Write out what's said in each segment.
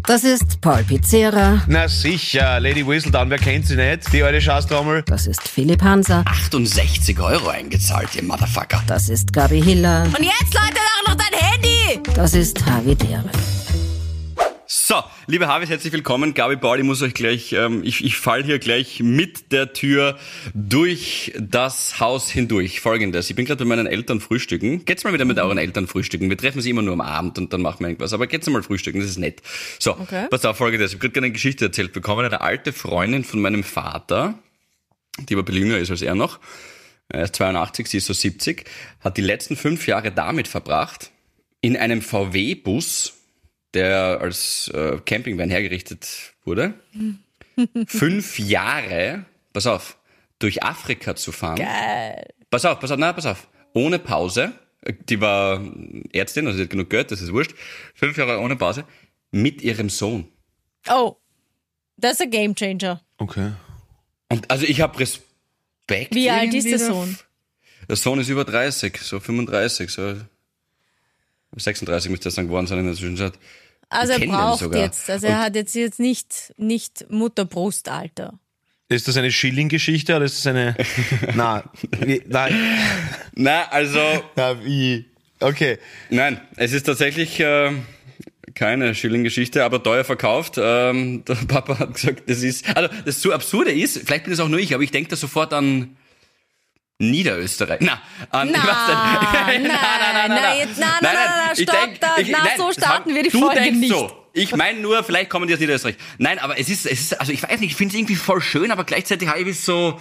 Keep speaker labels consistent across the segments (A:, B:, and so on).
A: Das ist Paul Pizzera.
B: Na sicher, Lady Whistledown, wer kennt sie nicht? Die alte Scheißtrommel.
A: Das ist Philipp Hanser.
C: 68 € eingezahlt, ihr Motherfucker.
A: Das ist Gabi Hiller.
D: Und jetzt, Leute, auch noch dein Handy!
A: Das ist Havi Dere.
C: So, liebe Havis, herzlich willkommen. Gabi, Paul, ich muss euch gleich, ich fall hier gleich mit der Tür durch das Haus hindurch. Folgendes, ich bin gerade bei meinen Eltern frühstücken. Geht's mal wieder mit euren Eltern frühstücken. Wir treffen sie immer nur am Abend und dann machen wir irgendwas. Aber geht's mal frühstücken, das ist nett. So, okay. Pass auf, Folgendes, ich habe gerade eine Geschichte erzählt bekommen. Eine alte Freundin von meinem Vater, die aber ein bisschen jünger ist als er noch, er ist 82, sie ist so 70, hat die letzten 5 Jahre damit verbracht, in einem VW-Bus, der als Campingvan hergerichtet wurde, 5 Jahre, pass auf, durch Afrika zu fahren.
D: Geil.
C: Pass auf, ohne Pause. Die war Ärztin, also sie hat genug Geld, das ist wurscht. 5 Jahre ohne Pause, mit ihrem Sohn.
D: Oh, das ist ein Gamechanger.
B: Okay.
C: Und also ich habe Respekt.
D: Wie alt ist der Sohn?
C: Der Sohn ist über 30, so 35, so 36 müsste das dann geworden sein in der Zwischenzeit.
D: Also er braucht jetzt, also er hat jetzt nicht Mutterbrustalter.
B: Ist das eine Schilling-Geschichte oder ist das eine... Nein.
C: Also...
B: Na, wie? Okay.
C: Nein, es ist tatsächlich keine Schilling-Geschichte, aber teuer verkauft. Der Papa hat gesagt, das so absurde ist, vielleicht bin es auch nur ich, aber ich denke da sofort an Niederösterreich.
D: So starten wir die Folge nicht.
C: So. Ich meine nur, vielleicht kommen die aus Niederösterreich. Nein, aber es ist, also ich weiß nicht, ich finde es irgendwie voll schön, aber gleichzeitig habe ich so,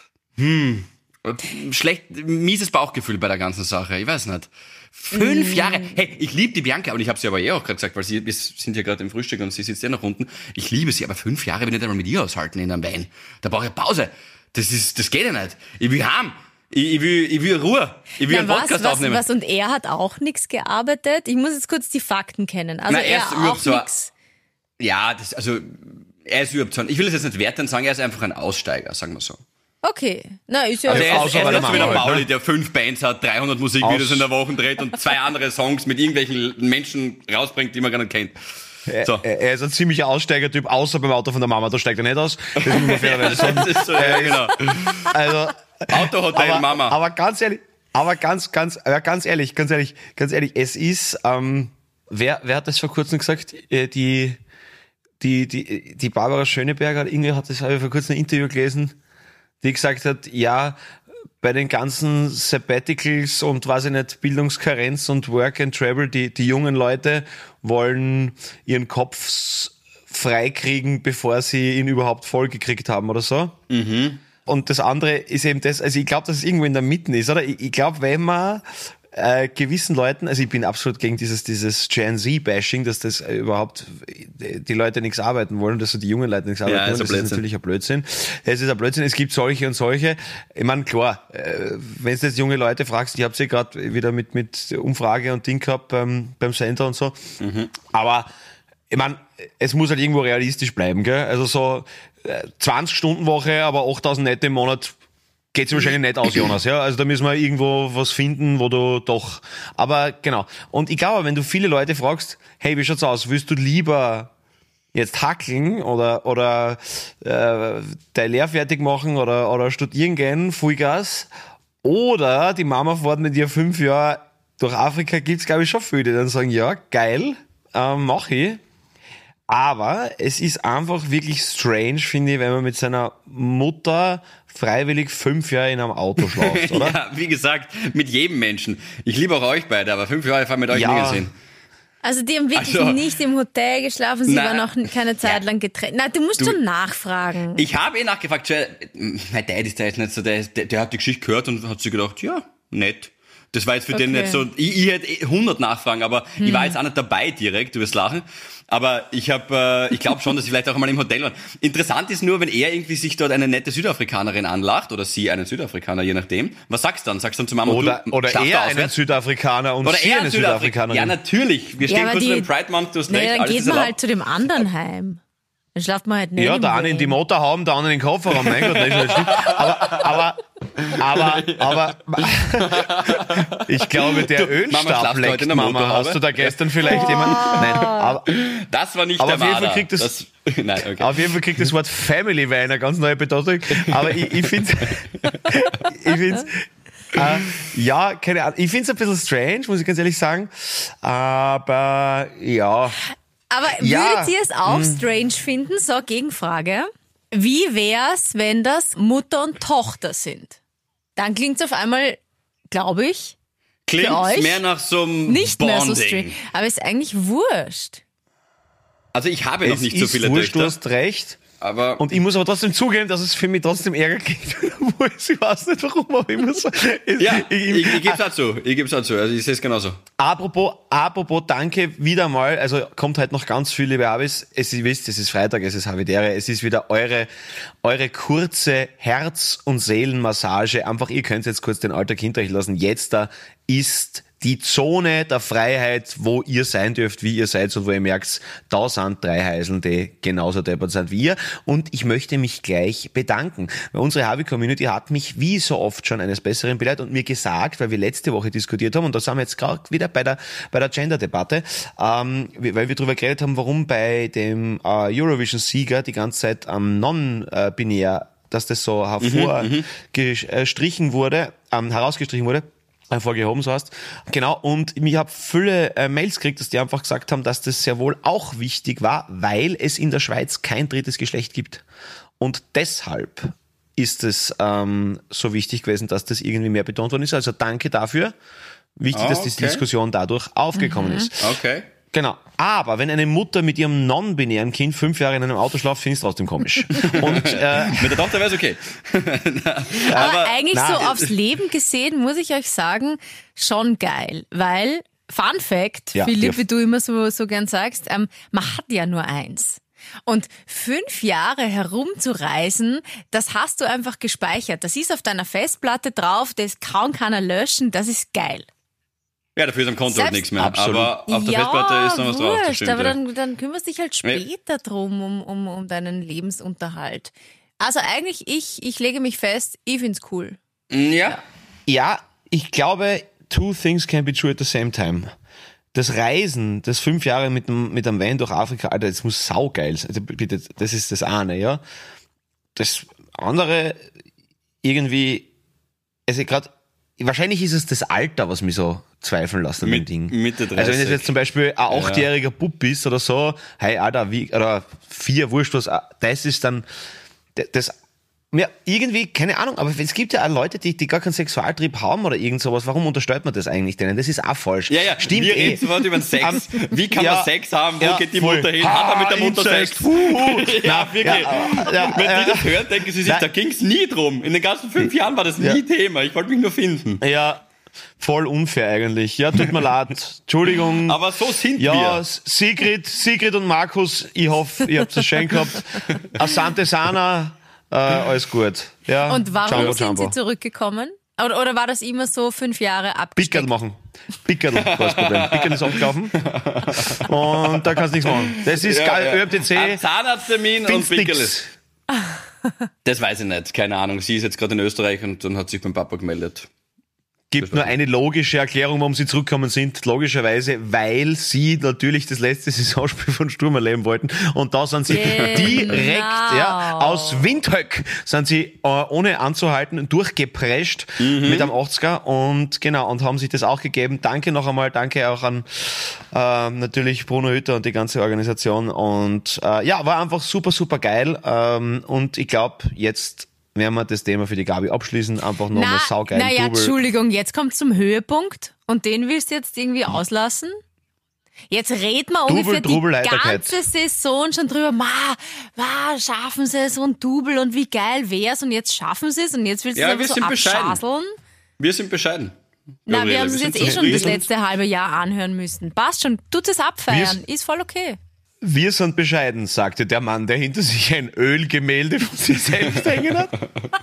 C: mieses Bauchgefühl bei der ganzen Sache. Ich weiß nicht. 5 Jahre. Hey, ich liebe die Bianca und ich habe sie aber auch gerade gesagt, weil wir sind ja gerade im Frühstück und sie sitzt ja noch unten. Ich liebe sie, aber 5 Jahre will ich nicht einmal mit ihr aushalten in einem Wein. Da brauche ich Pause. Das geht ja nicht. Ich will heim. Ich will Ruhe. Ich will einen Podcast aufnehmen.
D: Und er hat auch nichts gearbeitet? Ich muss jetzt kurz die Fakten kennen. Also er
C: ist
D: auch nichts.
C: Ja, er ist überhaupt so. Ich will es jetzt nicht werten sagen, er ist einfach ein Aussteiger, sagen wir so.
D: Okay. Na, ist ja...
C: Also er ist
B: der
C: so wie der
B: Mama,
C: Pauli, der 5 Bands hat, 300 Musikvideos in der Woche dreht und 2 andere Songs mit irgendwelchen Menschen rausbringt, die man gar nicht kennt. So.
B: Er ist ein ziemlicher Aussteigertyp, außer beim Auto von der Mama, da steigt er nicht aus. Das muss man fairerweise sagen.
C: Das ist so, ja, genau.
B: Also,
C: Autohotel Mama.
B: Aber ganz ehrlich, es ist, wer hat das vor kurzem gesagt? Die Barbara Schöneberger hat das, habe ich vor kurzem ein Interview gelesen, die gesagt hat, ja, bei den ganzen Sabbaticals und weiß ich nicht, Bildungskarenz und Work and Travel, die jungen Leute wollen ihren Kopf freikriegen, bevor sie ihn überhaupt vollgekriegt haben oder so. Mhm. Und das andere ist eben das, also ich glaube, dass es irgendwo in der Mitte ist, oder? Ich glaube, wenn man gewissen Leuten, also ich bin absolut gegen dieses Gen Z-Bashing, dass das überhaupt die Leute nichts arbeiten wollen, dass so die jungen Leute nichts arbeiten wollen, das ist natürlich ein Blödsinn. Es ist ein Blödsinn, es gibt solche und solche. Ich meine, klar, wenn du jetzt junge Leute fragst, ich habe sie gerade wieder mit Umfrage und Ding gehabt beim Center und so, aber ich meine, es muss halt irgendwo realistisch bleiben, gell? Also so 20-Stunden-Woche, aber 8.000 Netto im Monat geht sich wahrscheinlich nicht aus, Jonas, ja. Also da müssen wir irgendwo was finden, wo du doch, aber genau. Und ich glaube, wenn du viele Leute fragst, hey, wie schaut's aus? Willst du lieber jetzt hackeln oder dein Lehr fertig machen oder studieren gehen, Vollgas, oder die Mama fährt mit dir 5 Jahre durch Afrika, gibt's glaube ich schon viele, die dann sagen, ja, geil, mach ich. Aber es ist einfach wirklich strange, finde ich, wenn man mit seiner Mutter freiwillig 5 Jahre in einem Auto schlaft, oder?
C: Ja, wie gesagt, mit jedem Menschen. Ich liebe auch euch beide, aber 5 Jahre fahren mit euch nie gesehen.
D: Also die haben wirklich nicht im Hotel geschlafen, sie waren auch keine Zeit lang getrennt. Na, du musst schon nachfragen.
C: Ich habe nachgefragt, mein Dad ist da jetzt nicht so, der hat die Geschichte gehört und hat sich gedacht, ja, nett. Das war jetzt für den nicht so, ich hätte 100 nachfragen, aber ich war jetzt auch nicht dabei direkt, du wirst lachen. Aber ich glaube schon, dass sie vielleicht auch mal im Hotel waren. Interessant ist nur, wenn er irgendwie sich dort eine nette Südafrikanerin anlacht, oder sie einen Südafrikaner, je nachdem. Was sagst du dann? Sagst du dann zu Mama,
B: oder er einen Südafrikaner und sie eine Südafrikanerin?
C: Ja, natürlich. Wir stehen kurz vor dem Pride Month, du hast recht.
D: Dann geht man halt zu dem anderen heim. Dann schlaft man halt nicht.
B: Ja, der eine in die Motorhaube, der andere in den Kofferraum. Mein Gott, das ist halt schlimm. Aber Aber ich glaube, der Önstab leckt, Mama. Hast du da gestern vielleicht jemanden? Nein, aber
C: das war nicht
B: aber
C: der
B: auf jeden Fall
C: Marder.
B: kriegt
C: Nein, okay.
B: Auf jeden Fall kriegt das Wort Family eine ganz neue Bedeutung. Aber ich finde ja, keine Ahnung. Ich finde es ein bisschen strange, muss ich ganz ehrlich sagen. Aber ja.
D: Aber würdet ihr es auch strange finden? So, Gegenfrage. Wie wär's, wenn das Mutter und Tochter sind? Dann klingt's auf einmal, glaube ich,
C: Klingt
D: für euch
C: mehr nach so einem
D: nicht
C: Bonding.
D: mehr so strange. Aber ist eigentlich wurscht.
C: Also ich habe noch
B: Es
C: nicht so
B: ist
C: viele
B: wurscht, du
C: Töchter.
B: hast recht.
C: Aber
B: Und ich muss aber trotzdem zugeben, dass es für mich trotzdem Ärger gibt. Ich weiß nicht warum, aber ich muss
C: ja, ich gebe es auch zu. Also ich sehe es genauso.
B: Apropos, danke wieder mal. Also kommt halt noch ganz viel, liebe Abis. Ihr wisst, es ist Freitag, es ist Havidere. Es ist wieder eure kurze Herz- und Seelenmassage. Einfach, ihr könnt jetzt kurz den Alltag hinter euch lassen. Jetzt da ist die Zone der Freiheit, wo ihr sein dürft, wie ihr seid und wo ihr merkt, da sind 3 Heiseln, die genauso deppert sind wie ihr. Und ich möchte mich gleich bedanken, weil unsere Havi-Community hat mich wie so oft schon eines Besseren belehrt und mir gesagt, weil wir letzte Woche diskutiert haben, und da sind wir jetzt gerade wieder bei der Gender-Debatte, weil wir darüber geredet haben, warum bei dem Eurovision-Sieger die ganze Zeit non-binär, dass das so herausgestrichen wurde, hervorgehoben, so heißt. Genau, und ich habe viele Mails gekriegt, dass die einfach gesagt haben, dass das sehr wohl auch wichtig war, weil es in der Schweiz kein drittes Geschlecht gibt. Und deshalb ist es so wichtig gewesen, dass das irgendwie mehr betont worden ist. Also danke dafür. Wichtig, dass die Diskussion dadurch aufgekommen ist.
C: Okay.
B: Genau. Aber wenn eine Mutter mit ihrem non-binären Kind 5 Jahre in einem Auto schlaft, finde ich es trotzdem komisch. Und
C: mit der Tochter wäre es okay.
D: Aber eigentlich so aufs Leben gesehen, muss ich euch sagen, schon geil. Weil, Fun Fact,
B: Ja,
D: Philipp, wie du immer so gern sagst, man hat ja nur eins. Und 5 Jahre herumzureisen, das hast du einfach gespeichert. Das ist auf deiner Festplatte drauf, das kann keiner löschen, das ist geil.
C: Ja, dafür ist am Konto halt nichts mehr.
B: Absolut.
C: Aber auf der Festplatte ist noch was drauf. Das
D: wurscht,
C: stimmt,
D: aber
C: ja.
D: dann kümmerst dich halt später drum, um deinen Lebensunterhalt. Also eigentlich, ich lege mich fest, ich find's cool.
C: Ja.
B: ja, ich glaube, 2 things can be true at the same time. Das Reisen, das 5 Jahre mit einem Van durch Afrika, Alter, das muss saugeil sein. Also bitte, das ist das eine, ja. Das andere, irgendwie, also gerade, wahrscheinlich ist es das Alter, was mich so zweifeln lässt an dem Ding.
C: Mitte 30.
B: Also wenn es jetzt zum Beispiel ein 8-jähriger Bub ist oder so, hey Alter, oder 4, wurscht was, das ist dann, das, ja, irgendwie, keine Ahnung, aber es gibt ja auch Leute, die gar keinen Sexualtrieb haben oder irgend sowas. Warum unterstellt man das eigentlich denen? Das ist auch falsch.
C: Ja,
B: stimmt.
C: Wir reden sofort über den Sex. Wie kann man Sex haben? Wo geht die Mutter hin? Hat er mit der Mutter Sex? Ja, wirklich. Wenn die das hören, denken sie sich, da ging's nie drum. In den ganzen 5 Jahren war das nie Thema. Ich wollte mich nur finden.
B: Ja, voll unfair eigentlich. Ja, tut mir leid. Entschuldigung.
C: Aber so sind
B: ja,
C: wir.
B: Sigrid und Markus, ich hoffe, ihr habt es schön gehabt. Asante Sana, alles gut. Ja,
D: Und warum
B: Jumbo,
D: sind sie zurückgekommen? Oder war das immer so 5 Jahre abgesteckt?
B: Pickerl machen. Pickerl war das Problem. Pickerl ist abgelaufen. Und da kannst du nichts machen. Das ist geil. ÖMTC.
C: Zahnarzttermin und Pickerl.
B: Nix.
C: Das weiß ich nicht. Keine Ahnung. Sie ist jetzt gerade in Österreich und dann hat sich beim Papa gemeldet.
B: Gibt nur eine logische Erklärung, warum sie zurückgekommen sind. Logischerweise, weil sie natürlich das letzte Saisonspiel von Sturm erleben wollten. Und da sind sie direkt aus Windhoek sind sie ohne anzuhalten durchgeprescht mit einem 80er und haben sich das auch gegeben. Danke noch einmal, danke auch an natürlich Bruno Hütter und die ganze Organisation. Und war einfach super, super geil. Und ich glaube, jetzt werden wir das Thema für die Gabi abschließen. Einfach nochmal saugeil.
D: Naja, Entschuldigung, jetzt kommt zum Höhepunkt und den willst du jetzt irgendwie auslassen? Jetzt reden wir ungefähr die ganze Saison schon drüber, schaffen sie es und Double und wie geil wär's und jetzt schaffen sie es und jetzt willst du es so abschaseln?
C: Wir sind bescheiden.
D: Na, wir haben es jetzt schon das letzte halbe Jahr anhören müssen. Passt schon, tut es abfeiern, ist voll okay.
B: Wir sind bescheiden, sagte der Mann, der hinter sich ein Ölgemälde von sich selbst hängen hat.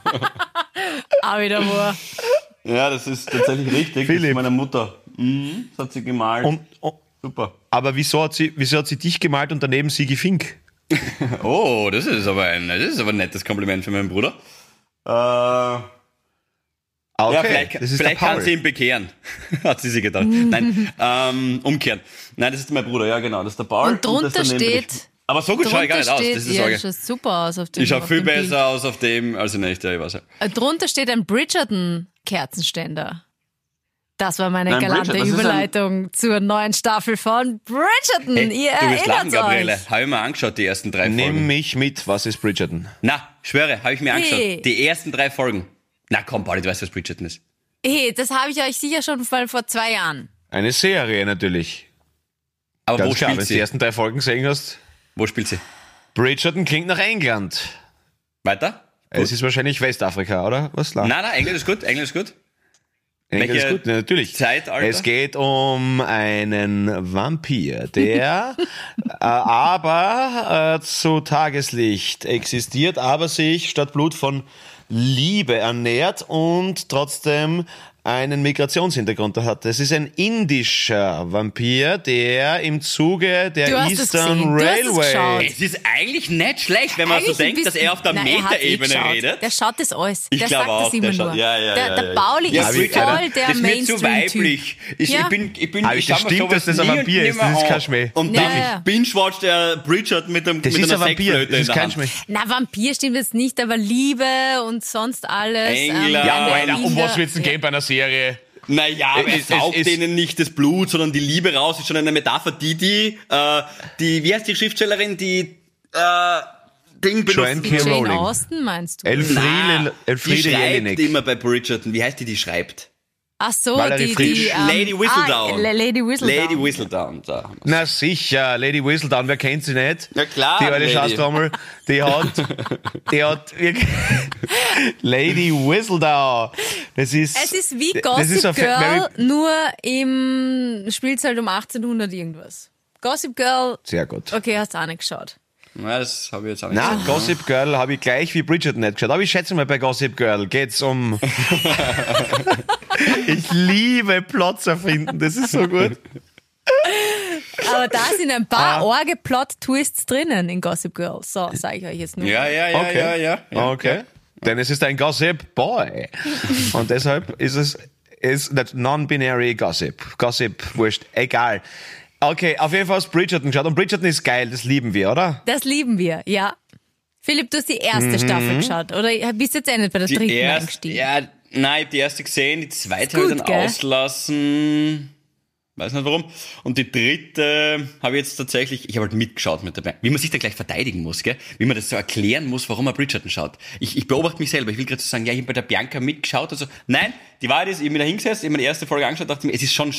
D: Auch wieder wahr.
C: Ja, das ist tatsächlich richtig.
B: Philipp.
C: Das ist meine Mutter. Das hat sie gemalt.
B: Super. Aber wieso hat sie dich gemalt und daneben Sigi Fink?
C: Oh, das ist aber ein nettes Kompliment für meinen Bruder.
B: Okay,
C: Ja,
B: das ist
C: vielleicht
B: der
C: kann
B: Paul.
C: sie ihn bekehren. Hat sie sich gedacht. Nein, umkehren. Nein, das ist mein Bruder, ja genau, das ist der Paul.
D: Und drunter
C: das daneben bin ich.
D: steht...
C: Aber so gut schaue ich gar nicht aus, das ist die
D: ja,
C: Sorge.
D: das schaut super aus auf dem
C: Ich schaue
D: auf
C: viel
D: dem Bild.
C: besser aus auf dem, als in echt, ja, ich weiß ja.
D: Drunter steht ein Bridgerton-Kerzenständer. Das war meine
C: Ein
D: galante
C: Bridgerton, das ist
D: Überleitung zur neuen Staffel von Bridgerton.
C: Hey,
D: Ihr
C: du wirst lachen,
D: erinnert
C: Gabriele.
D: euch.
C: Habe ich mir angeschaut, die ersten 3
B: Nimm
C: Folgen.
B: mich mit, was ist Bridgerton?
C: Na, schwöre, habe ich mir angeschaut.
D: Hey.
C: Die ersten 3 Folgen. Na komm, Pauli, du weißt, was Bridgerton ist.
D: Hey, das habe ich euch sicher schon mal vor 2 Jahren.
B: Eine Serie natürlich.
C: Aber
B: Ganz
C: wo
B: klar, wenn
C: spielt
B: du die
C: sie?
B: ersten 3 Folgen gesehen hast.
C: Wo spielt sie?
B: Bridgerton klingt nach England.
C: Weiter?
B: Es ist wahrscheinlich Westafrika, oder? Was?
C: Nein, Englisch ist gut, Englisch ist gut.
B: England ist
C: welche
B: gut, natürlich.
C: Zeitalter?
B: Es geht um einen Vampir, der aber zu Tageslicht existiert, aber sich statt Blut von Liebe ernährt und trotzdem einen Migrationshintergrund hat. Es ist ein indischer Vampir, der im Zuge
D: Du
B: der
D: hast es
B: Eastern
D: gesehen, du hast es geschaut.
B: Railway...
C: Es ist eigentlich nicht schlecht, wenn man so
D: Eigentlich ein
C: denkt, dass
D: bisschen-
C: er auf der
D: Nein, er hat's
C: Metaebene
D: geschaut.
C: redet.
D: Der schaut das alles.
C: Ich
D: Der
C: glaube
D: sagt
C: auch,
D: das immer
C: der
D: nur.
C: schaut- ja,
D: der Pauli
C: Ja,
D: ist
C: Bridgerton,
D: voll der
C: das ist mir zu
D: Mainstream-Typ.
C: weiblich.
D: Ja.
B: Aber
C: ich
B: das
C: schau mir
B: stimmt,
C: sowas
B: dass das ein
C: nie und
B: Vampir ist,
C: nimmer
B: das ist kein
C: an.
B: Schmäh.
C: Und
D: Ja,
C: dann
D: ja.
C: binge-watcht der Bridgerton mit
B: Das ist
C: einer
B: ein Vampir,
C: Sektflöte
B: das
C: in
B: ist
C: der
B: kein
C: Hand.
B: Schmäh.
D: Na, Vampir stimmt jetzt nicht, aber Liebe und sonst alles.
C: England.
B: Ja,
C: Ja,
B: Alter, um was
D: wird's
B: wird's denn gehen bei einer Serie?
C: Naja, aber
B: Es-
C: es saugt
B: es-
C: denen nicht das Blut, sondern die Liebe raus. Ist schon eine Metapher, die, wie heißt die Schriftstellerin, die, Ding
B: Joanne
C: benutzt?
B: K.
D: Jane
B: Rowling.
D: Austen, meinst du?
C: Die
B: Elfriede
C: schreibt
B: Jelinek.
C: immer bei Bridgerton. Wie heißt die schreibt?
D: Ach so,
B: Valerie
D: die
B: Frisch.
C: Lady Whistledown.
D: Lady Whistledown.
C: Lady Whistledown. Da haben wir's.
B: Na sicher, Lady Whistledown, wer kennt sie nicht?
C: Ja klar,
B: Die alte
C: Lady.
B: Scheißtrommel, die hat wirklich Lady Whistledown. Das ist,
D: Es ist wie
B: das ist
D: Gossip
B: ein
D: Girl, nur im spielt halt um 1800 irgendwas. Gossip Girl,
B: Sehr gut.
D: okay, hast du auch nicht geschaut.
C: Ja, das habe ich jetzt auch nicht
B: Na,
C: gesehen.
B: Gossip Girl habe ich gleich wie Bridgerton nicht geschaut. Aber ich schätze mal, bei Gossip Girl geht's um... Ich liebe Plots erfinden, das ist so gut.
D: Aber da sind ein paar arge Plot-Twists drinnen in Gossip Girl. So, sage ich euch jetzt nur.
C: Ja.
B: Okay. Denn es ist ein Gossip Boy. Und deshalb ist es non-binary Gossip. Gossip, wurscht, egal. Okay, auf jeden Fall hast du Bridgerton geschaut. Und Bridgerton ist geil, das lieben wir, oder?
D: Das lieben wir, ja. Philipp, du hast die erste
B: Mhm.
D: Staffel geschaut, oder bist jetzt endlich bei der dritten
C: erste,
D: eingestiegen?
C: ja, nein, ich habe die erste gesehen, die zweite
D: Ist
C: habe ich
D: gut,
C: dann
D: gell?
C: auslassen. Weiß nicht warum. Und die dritte habe ich jetzt tatsächlich, ich habe halt mitgeschaut mit dabei. Wie man sich da gleich verteidigen muss, gell? Wie man das so erklären muss, warum man Bridgerton schaut. Ich beobachte mich selber. Ich will gerade so sagen, ja, ich habe bei der Bianca mitgeschaut. Also, nein, die Wahrheit ist, ich bin da hingesetzt, ich habe mir die erste Folge angeschaut, dachte mir, es ist schon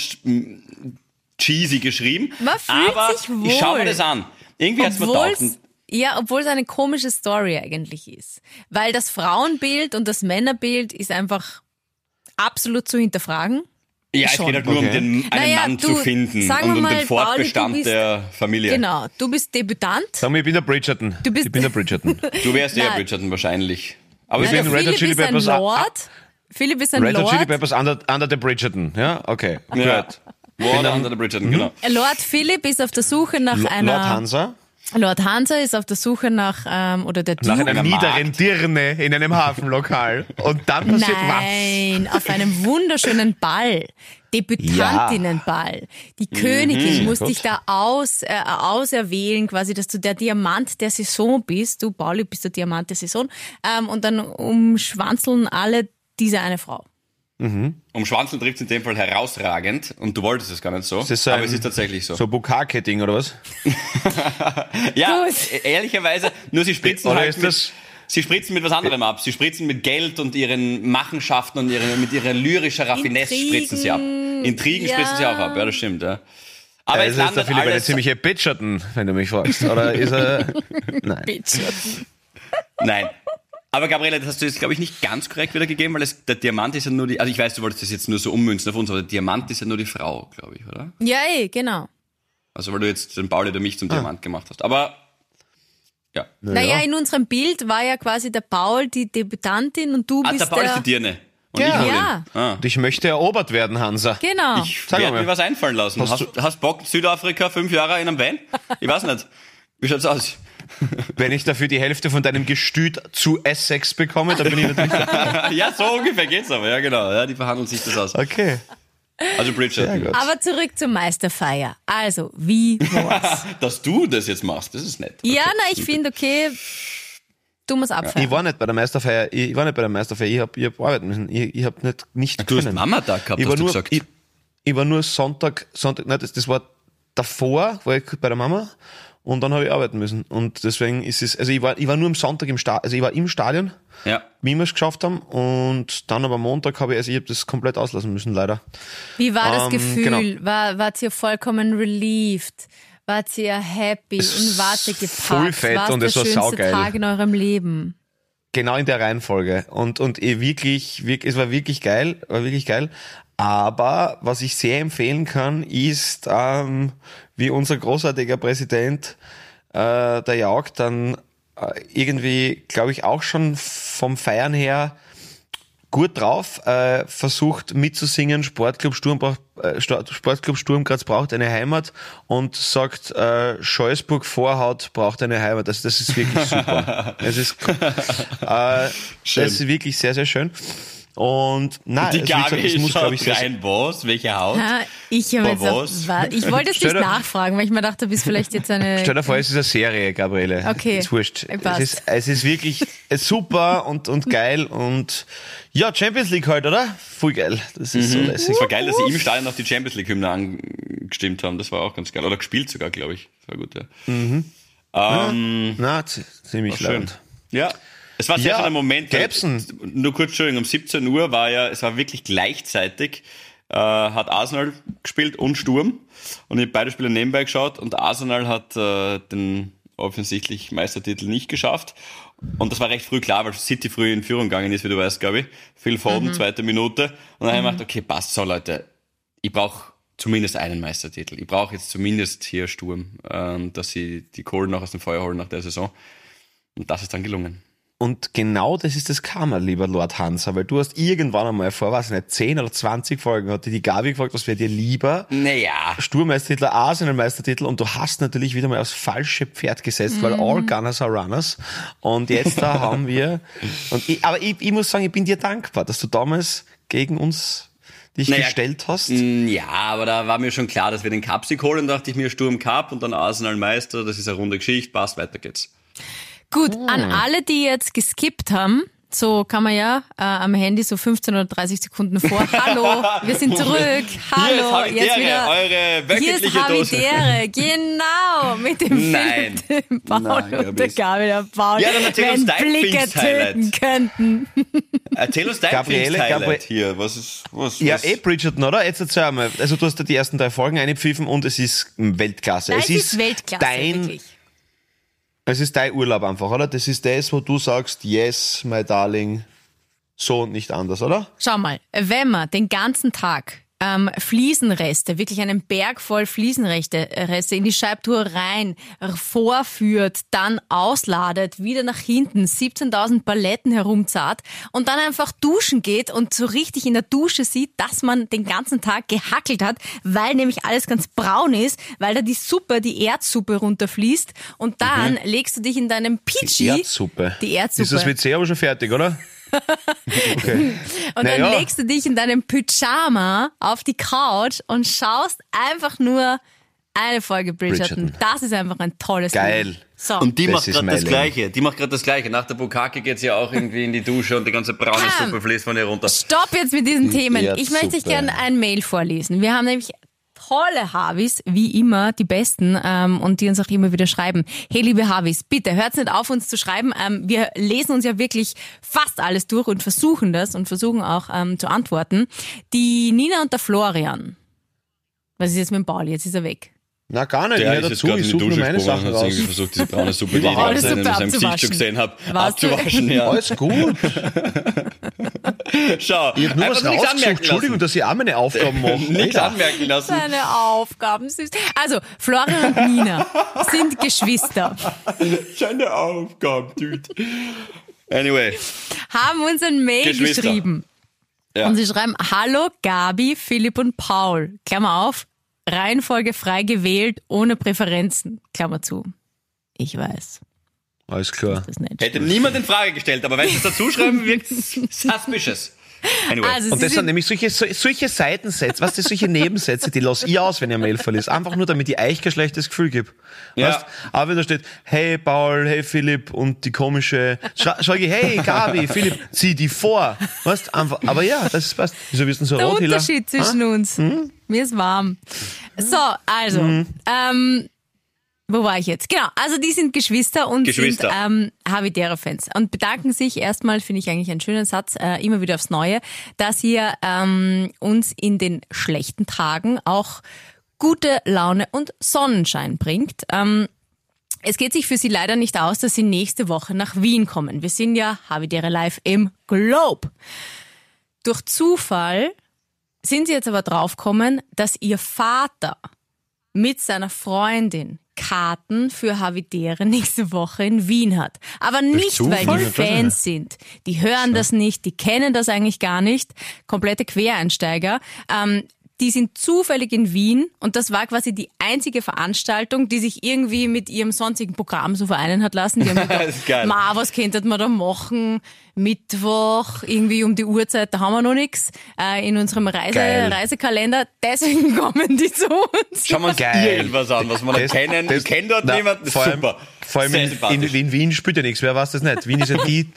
C: cheesy geschrieben.
D: Man fühlt
C: aber
D: sich wohl.
C: ich schaue mir das an. Irgendwie hat's mir taugt.
D: Obwohl es eine komische Story eigentlich ist. Weil das Frauenbild und das Männerbild ist einfach absolut zu hinterfragen.
C: Ja, es
D: Schon.
C: geht halt nur um einen
D: Naja,
C: Mann
D: du,
C: zu finden
D: sagen
C: und
D: wir
C: um
D: mal,
C: den Fortbestand
D: Pauli, du bist-
C: der Familie.
D: Genau, du bist Debütant.
B: Sag mal, ich bin der Bridgerton.
D: Du bist-
B: Ich bin der Bridgerton.
C: Du wärst eher
D: Nein.
C: Bridgerton wahrscheinlich. Aber
B: Ich
C: ich
B: bin
C: bin
B: Red Hot
D: Philipp
B: Chili
D: ist ein
B: Peppers.
D: Lord. Philipp ist ein
B: Red Hot Chili
D: Lord.
B: Peppers under the Bridgerton. Ja, okay.
C: ja.
B: Gut.
C: War unter der Bridgerton, genau.
D: Lord Philipp ist auf der Suche nach einer...
B: Lord Hansa.
D: Lord Hansa ist auf der Suche nach, oder der
B: Nach
D: Duke.
B: einer niederen Dirne in einem Hafenlokal. Und dann passiert was.
D: Nein, auf einem wunderschönen Ball. Debütantinnenball. Die Königin muss
B: gut.
D: dich da auserwählen, quasi, dass du der Diamant der Saison bist. Du, Pauli, bist der Diamant der Saison. Und dann umschwanzeln alle diese eine Frau.
C: Um Schwanzeln trifft es in dem Fall herausragend und du wolltest es gar nicht so,
B: Ist das so
C: aber
B: ein-
C: es ist tatsächlich so.
B: So Bukake-Ding oder was?
C: Ja,
D: Gut.
C: ehrlicherweise, nur sie spritzen
B: Oder
C: halt
B: ist das-
C: sie spritzen mit was anderem ab. Sie spritzen mit Geld und ihren Machenschaften und mit ihrer lyrischer Raffinesse
D: Intrigen,
C: spritzen sie ab. Intrigen
D: ja.
C: spritzen sie auch ab, ja, das stimmt, ja. Aber
B: Also
C: es
B: ist der
C: landet
B: Philipp eine
C: alles...
B: ziemliche Bridgerton, wenn du mich fragst. Oder ist er... Nein.
C: Nein. Aber Gabriele, das hast du jetzt, glaube ich, nicht ganz korrekt wiedergegeben, weil der Diamant ist ja nur die... Also ich weiß, du wolltest das jetzt nur so ummünzen auf uns, aber der Diamant ist ja nur die Frau, glaube ich, oder?
D: Ja, genau.
C: Also weil du jetzt den Pauli oder mich zum Diamant gemacht hast. Aber... Ja.
D: Naja, in unserem Bild war ja quasi der Paul die Debütantin und du
C: Ah,
D: bist
C: der Paul ist die Dirne. Und
B: Ja.
C: ich nur
D: Ja.
C: den. Ah.
B: Und ich möchte erobert werden, Hansa.
D: Genau.
C: Ich
B: Sag
C: werde
B: mal.
C: mir was einfallen lassen.
B: Hast
C: Hast Bock, Südafrika 5 Jahre in einem Van? Ich weiß nicht. Wie schaut's aus?
B: Wenn ich dafür die Hälfte von deinem Gestüt zu Essex bekomme, dann bin ich natürlich dabei.
C: Ja, so ungefähr geht's aber, ja genau. Ja, die verhandeln sich das aus.
B: Okay.
C: Also Bridgerton.
D: Aber zurück zur Meisterfeier. Also, wie war's?
C: Dass du das jetzt machst, das ist nett.
D: Ja, na, ich finde, okay, du musst abfeiern.
B: Ich war nicht bei der Meisterfeier. Ich hab arbeiten müssen. Ich hab nicht
C: Du hast
B: können.
C: Mama-Tag gehabt,
B: Ich
C: hast
B: war
C: du
B: nur,
C: gesagt.
B: ich war nur Sonntag, nein, das war davor, war ich bei der Mama und dann habe ich arbeiten müssen. Und deswegen ist es, also ich war nur am Sonntag im Stadion, also ich war im Stadion,
C: Ja.
B: wie wir es geschafft haben, und dann aber am Montag ich habe das komplett auslassen müssen, leider.
D: Wie war das Gefühl?
B: genau.
D: Wart ihr vollkommen relieved? Wart ihr happy, in Warte gepackt?
B: voll fett
D: War's
B: und es
D: der
B: war
D: schönste
B: saugeil.
D: Tag in eurem Leben?
B: Genau in der Reihenfolge. Und es war wirklich geil, Aber was ich sehr empfehlen kann, ist, wie unser großartiger Präsident, der Jauch, dann irgendwie, glaube ich, auch schon vom Feiern her gut drauf, versucht mitzusingen, Sportclub Sturm Graz braucht eine Heimat, und sagt, Scholzburg Vorhaut braucht eine Heimat. Das ist wirklich super. Das ist wirklich sehr, sehr schön. Und nein,
C: Die Gabi
B: das muss, glaube ich, sehr,
C: rein was? Welche Haut?
D: Ich wollte es nicht nachfragen, weil ich mir dachte, du bist vielleicht jetzt eine...
B: stell dir vor, es ist eine Serie, Gabriele.
D: Okay.
B: Ist wurscht.
D: Passt.
B: Es ist wirklich super und geil, und ja, Champions League halt, oder? Voll geil. Das ist so lässig.
C: Es war geil, dass sie im Stadion auf die Champions League Hymne angestimmt haben. Das war auch ganz geil. Oder gespielt sogar, glaube ich. Das war gut, ja.
B: Ziemlich
C: Schön.
B: laut.
C: Ja. Es war sehr schön ein Moment.
B: Gäbsen.
C: Nur kurz, Entschuldigung, um 17 Uhr es war wirklich gleichzeitig, hat Arsenal gespielt und Sturm. Und ich habe beide Spiele nebenbei geschaut, und Arsenal hat den offensichtlich Meistertitel nicht geschafft. Und das war recht früh klar, weil City früh in Führung gegangen ist, wie du weißt, glaube ich. Phil Foden, zweite Minute. Und dann habe ich gedacht, okay, passt so, Leute. Ich brauche zumindest einen Meistertitel. Ich brauche jetzt zumindest hier Sturm, dass sie die Kohlen noch aus dem Feuer holen nach der Saison. Und das ist dann gelungen.
B: Und genau das ist das Karma, lieber Lord Hansa, weil du hast irgendwann einmal vor, weiß nicht, 10 oder 20 Folgen, hat die Gabi gefragt, was wäre dir lieber?
C: Naja.
B: Sturmmeistertitel, Arsenal-Meistertitel, und du hast natürlich wieder mal aufs falsche Pferd gesetzt, weil all Gunners are Runners. Und jetzt da haben wir, aber ich muss sagen, ich bin dir dankbar, dass du damals gegen uns dich gestellt hast.
C: Ja, aber da war mir schon klar, dass wir den Cup-Sieg holen, dachte ich mir, Sturm Cup und dann Arsenal Meister, das ist eine runde Geschichte, passt, weiter geht's.
D: Gut, an alle, die jetzt geskippt haben, so kann man ja am Handy so 15 oder 30 Sekunden vor. Hallo, wir sind zurück. Hallo,
C: hier ist Habitäre, eure wöchentliche
D: hier ist
C: Dose.
D: Habitäre, genau, mit dem
C: Nein.
D: Philipp, dem Paul
C: Nein,
D: und der Gabi, der Paul.
C: Ja, dann erzähl uns
D: wenn
C: dein
D: Blicke
C: Pfingst-Highlight.
D: töten könnten.
C: Erzähl uns dein Pfingst-Highlight hier. Was?
B: Ja, Bridgerton, oder? Jetzt erzähl mal. Also du hast ja die ersten 3 Folgen eingepfiffen, und es ist Weltklasse.
D: Es ist Weltklasse, wirklich.
B: Es ist dein Urlaub einfach, oder? Das ist das, wo du sagst, yes, my darling, so und nicht anders, oder?
D: Schau mal, wenn man den ganzen Tag Fliesenreste, wirklich einen Berg voll Fliesenreste in die Scheibtour rein vorführt, dann ausladet, wieder nach hinten, 17.000 Paletten herumzahlt und dann einfach duschen geht und so richtig in der Dusche sieht, dass man den ganzen Tag gehackelt hat, weil nämlich alles ganz braun ist, weil da die Erdsuppe runterfließt, und dann legst du dich in deinem Pichi.
B: Die Erdsuppe. Ist das WC aber schon fertig, oder? Okay.
D: Und dann legst du dich in deinem Pyjama auf die Couch und schaust einfach nur eine Folge Bridgerton. Das ist einfach ein tolles
B: Geil.
D: Ding. So.
C: Und die macht
B: ist
C: gerade
B: mein
C: das Gleiche. Die macht gerade das Gleiche. Nach der Bukake geht sie auch irgendwie in die Dusche und die ganze braune Suppe fließt von ihr runter.
D: Stopp jetzt mit diesen Themen. Ich möchte euch
B: Erdsuppe.
D: gerne ein Mail vorlesen. Wir haben nämlich tolle Havis, wie immer, die besten, und die uns auch immer wieder schreiben. Hey, liebe Havis, bitte hört nicht auf, uns zu schreiben. Wir lesen uns ja wirklich fast alles durch und versuchen auch zu antworten. Die Nina und der Florian. Was ist jetzt mit dem Pauli? Jetzt ist er weg.
B: Na, gar nicht.
C: Der
B: Ich
C: ist jetzt gerade in die
B: suche nur
C: Dusche
B: meine
C: gesprungen
B: Sachen
C: und hat
B: raus.
C: irgendwie versucht, diese braune Suppe, die ich
D: Braune
C: in
D: Suppe
C: seinem Gesicht
D: abzuwaschen.
C: schon gesehen habe,
D: Warst du?
C: abzuwaschen. Ja.
B: Alles gut.
C: Schau,
B: Ich habe nur was rausgesucht. Entschuldigung, dass ich auch meine Aufgaben mache.
C: Nichts anmerken lassen.
D: Seine Aufgaben süß. Also, Florian und Nina sind Geschwister.
C: Seine Aufgaben, Dude. Anyway.
D: Haben uns ein Mail
C: Geschwister.
D: geschrieben.
C: Ja.
D: Und sie schreiben, hallo Gabi, Philipp und Paul. Klammer auf, Reihenfolge frei gewählt, ohne Präferenzen. Klammer zu. Ich weiß.
B: Alles klar.
D: Das nicht
C: Hätte niemand in Frage gestellt, aber wenn sie es dazu schreiben, wirkt es suspicious. Anyway.
D: Also,
B: Und das sind nämlich solche Seitensätze, was das solche Nebensätze, die lasse ich aus, wenn ich eine Mail verlese. Einfach nur, damit ich euch kein schlechtes Gefühl gebe.
C: Ja.
B: Weißt? Aber wenn da steht, hey Paul, hey Philipp und die komische, schau ich, hey Gabi, Philipp, zieh die vor. Weißt? Einfach, aber ja, das passt. Wieso bist du so
D: der
B: rot, Hila?
D: Unterschied zwischen uns. Mir ist warm. So, also, wo war ich jetzt? Genau, also die sind Geschwister und sind Havidere-Fans und bedanken sich erstmal, finde ich eigentlich einen schönen Satz, immer wieder aufs Neue, dass ihr uns in den schlechten Tagen auch gute Laune und Sonnenschein bringt. Es geht sich für sie leider nicht aus, dass sie nächste Woche nach Wien kommen. Wir sind ja Havidere live im Globe. Durch Zufall sind sie jetzt aber draufgekommen, dass ihr Vater mit seiner Freundin Karten für Havidere nächste Woche in Wien hat. Aber nicht, weil die Fans sind. Die hören das nicht, die kennen das eigentlich gar nicht. Komplette Quereinsteiger. Die sind zufällig in Wien und das war quasi die einzige Veranstaltung, die sich irgendwie mit ihrem sonstigen Programm so vereinen hat lassen. Die haben gedacht, was könntet man da machen? Mittwoch, irgendwie um die Uhrzeit, da haben wir noch nichts in unserem Reisekalender. Deswegen kommen die zu uns.
C: Schauen wir uns irgendwas an, was wir noch kennen. Ich kenne dort niemanden, super.
B: Vor allem in Wien spielt ja nichts, wer weiß das nicht. Wien ist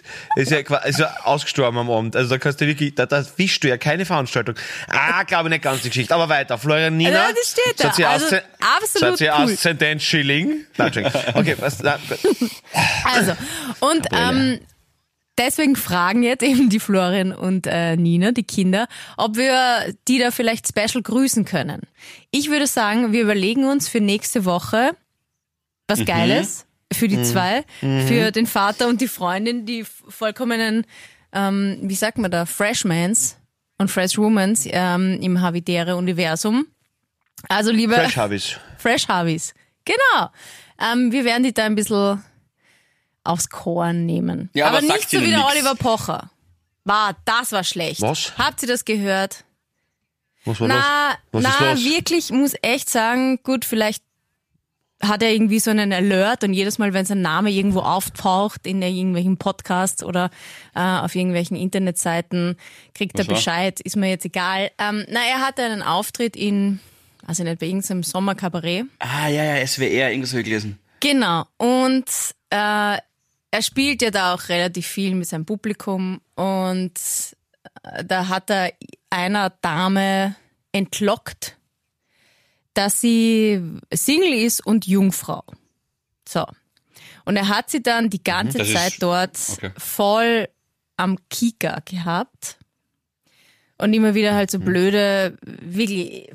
B: ja ausgestorben am Abend. Also da kannst du wirklich, da wischst du ja keine Veranstaltung. Glaube ich nicht ganz die Geschichte. Aber weiter, Florian Nina.
D: Ja, das steht da. Absolut
B: seid ihr
D: cool.
B: Aszendent Schilling? Nein, okay, was?
D: Also, und deswegen fragen jetzt eben die Florian und Nina, die Kinder, ob wir die da vielleicht special grüßen können. Ich würde sagen, wir überlegen uns für nächste Woche was Geiles für die zwei, für den Vater und die Freundin, die vollkommenen, wie sagt man da, Freshmans und Freshwomans im Havidere-Universum. Also liebe Fresh Havis. Genau. Wir werden die da ein bisschen aufs Korn nehmen.
C: Ja,
D: aber nicht so wie der Oliver Pocher. Das war schlecht.
B: Was?
D: Habt ihr das gehört?
B: Was war los? Was ist los?
D: Wirklich, muss echt sagen, gut, vielleicht hat er irgendwie so einen Alert und jedes Mal, wenn sein Name irgendwo auftaucht in irgendwelchen Podcasts oder auf irgendwelchen Internetseiten, kriegt er Bescheid, ist mir jetzt egal. Er hatte einen Auftritt also nicht bei irgendeinem Sommerkabarett.
C: Ja, SWR, irgendwas habe ich gelesen.
D: Genau, und er spielt ja da auch relativ viel mit seinem Publikum und da hat er einer Dame entlockt, dass sie Single ist und Jungfrau. So. Und er hat sie dann die ganze Zeit dort voll am Kieker gehabt. Und immer wieder halt so blöde, wirklich.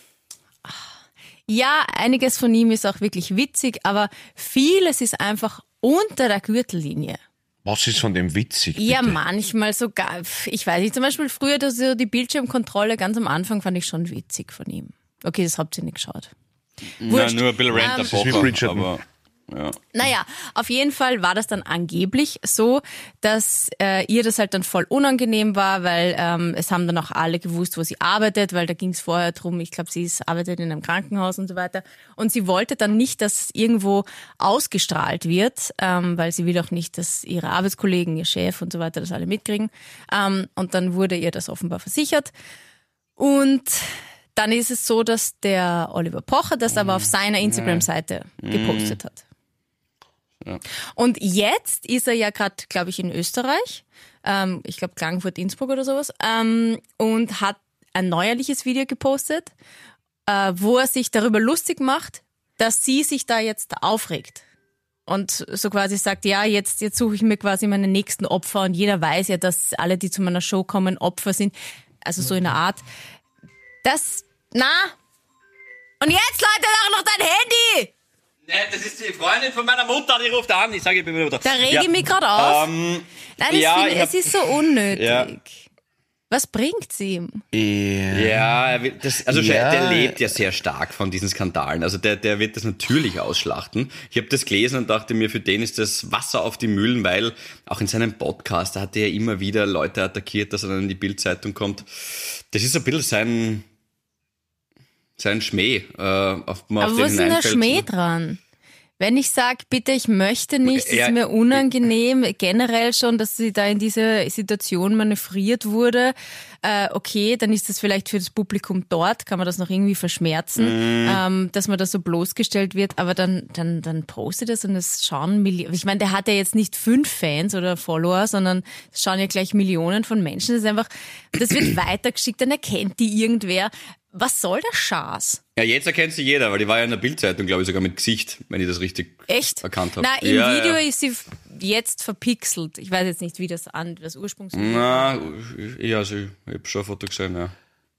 D: Ja, einiges von ihm ist auch wirklich witzig, aber vieles ist einfach unter der Gürtellinie.
B: Was ist von dem witzig? Bitte?
D: Ja, manchmal sogar. Ich weiß nicht, zum Beispiel früher die Bildschirmkontrolle ganz am Anfang fand ich schon witzig von ihm. Okay, das habt ihr nicht geschaut.
C: Nein, nur Bill Renter Pocher, aber ja.
D: Naja, auf jeden Fall war das dann angeblich so, dass ihr das halt dann voll unangenehm war, weil es haben dann auch alle gewusst, wo sie arbeitet, weil da ging es vorher drum, ich glaube, arbeitet in einem Krankenhaus und so weiter. Und sie wollte dann nicht, dass es irgendwo ausgestrahlt wird, weil sie will auch nicht, dass ihre Arbeitskollegen, ihr Chef und so weiter das alle mitkriegen. Und dann wurde ihr das offenbar versichert. Und dann ist es so, dass der Oliver Pocher das aber auf seiner Instagram-Seite gepostet hat. Ja. Und jetzt ist er ja gerade, glaube ich, in Österreich, ich glaube Klagenfurt, Innsbruck oder sowas, und hat ein neuerliches Video gepostet, wo er sich darüber lustig macht, dass sie sich da jetzt aufregt. Und so quasi sagt, ja, jetzt suche ich mir quasi meine nächsten Opfer und jeder weiß ja, dass alle, die zu meiner Show kommen, Opfer sind. Also so in der Art. Und jetzt, Leute, auch noch dein Handy!
C: Nee, das ist die Freundin von meiner Mutter, die ruft an. Ich sage, ich bin wieder da.
D: Da rege ich mich gerade auf. Es ist so unnötig. Ja. Was bringt's ihm?
C: Ja, der lebt ja sehr stark von diesen Skandalen. Also der wird das natürlich ausschlachten. Ich habe das gelesen und dachte mir, für den ist das Wasser auf die Mühlen, weil auch in seinem Podcast, da hat er ja immer wieder Leute attackiert, dass er dann in die Bild-Zeitung kommt. Das ist ein bisschen sein Schmäh.
D: Aber was ist denn der Schmäh dran? Wenn ich sage, bitte, ich möchte nicht, es ist mir unangenehm, generell schon, dass sie da in diese Situation manövriert wurde, okay, dann ist das vielleicht für das Publikum dort, kann man das noch irgendwie verschmerzen, dass man da so bloßgestellt wird, aber dann postet es und es schauen Millionen, ich meine, der hat ja jetzt nicht 5 Fans oder Follower, sondern es schauen ja gleich Millionen von Menschen, das ist einfach, das wird weitergeschickt, dann erkennt die irgendwer. Was soll der Schaß?
C: Ja, jetzt erkennt sie jeder, weil die war ja in der Bildzeitung, glaube ich, sogar mit Gesicht, wenn ich das richtig erkannt habe.
D: Na, im Video ist sie jetzt verpixelt. Ich weiß jetzt nicht, wie das Ursprungsvideo
C: war. Ja, ich habe schon ein Foto gesehen, ja.